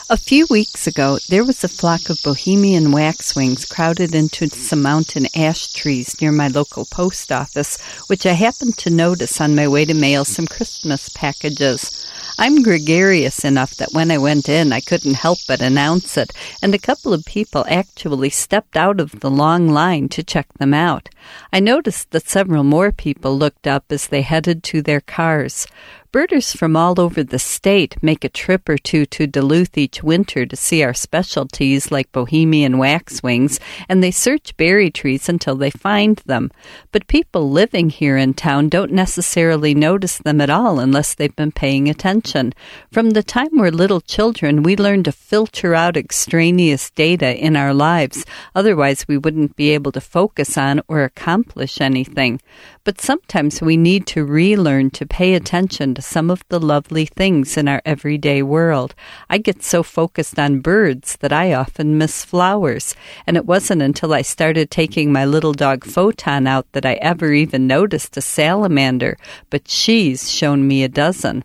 A few weeks ago, there was a flock of Bohemian waxwings crowded into some mountain ash trees near my local post office, which I happened to notice on my way to mail some Christmas packages. I'm gregarious enough that when I went in, I couldn't help but announce it, and a couple of people actually stepped out of the long line to check them out. I noticed that several more people looked up as they headed to their cars. Birders from all over the state make a trip or two to Duluth each winter to see our specialties like Bohemian waxwings, and they search berry trees until they find them. But people living here in town don't necessarily notice them at all unless they've been paying attention. From the time we're little children, we learn to filter out extraneous data in our lives. Otherwise, we wouldn't be able to focus on or accomplish anything. But sometimes we need to relearn to pay attention to some of the lovely things in our everyday world. I get so focused on birds that I often miss flowers, and it wasn't until I started taking my little dog Photon out that I ever even noticed a salamander, but she's shown me a dozen.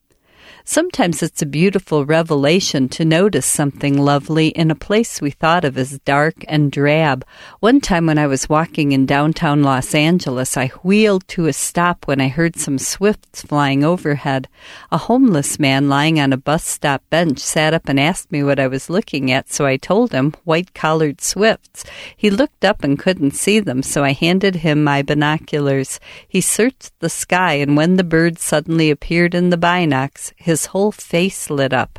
Sometimes it's a beautiful revelation to notice something lovely in a place we thought of as dark and drab. One time when I was walking in downtown Los Angeles, I wheeled to a stop when I heard some swifts flying overhead. A homeless man lying on a bus stop bench sat up and asked me what I was looking at, so I told him white-collared swifts. He looked up and couldn't see them, so I handed him my binoculars. He searched the sky, and when the birds suddenly appeared in the binocs, his whole face lit up.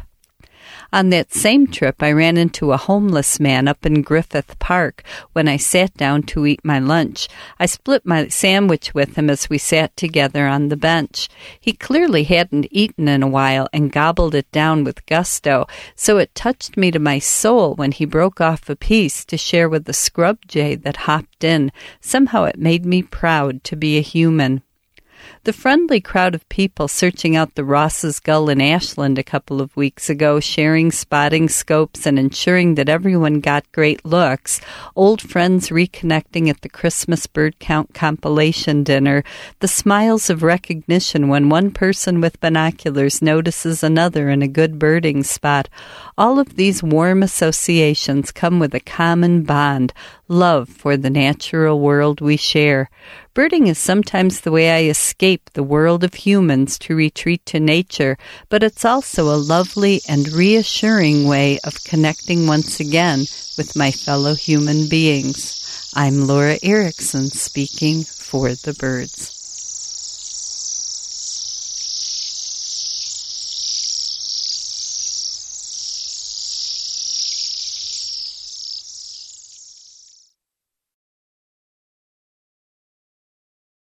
On that same trip, I ran into a homeless man up in Griffith Park when I sat down to eat my lunch. I split my sandwich with him as we sat together on the bench. He clearly hadn't eaten in a while and gobbled it down with gusto, so it touched me to my soul when he broke off a piece to share with the scrub jay that hopped in. Somehow it made me proud to be a human. The friendly crowd of people searching out the Ross's Gull in Ashland a couple of weeks ago, sharing spotting scopes and ensuring that everyone got great looks, old friends reconnecting at the Christmas bird count compilation dinner, the smiles of recognition when one person with binoculars notices another in a good birding spot. All of these warm associations come with a common bond, love for the natural world we share. Birding is sometimes the way I escape the world of humans to retreat to nature, but it's also a lovely and reassuring way of connecting once again with my fellow human beings. I'm Laura Erickson speaking for the birds.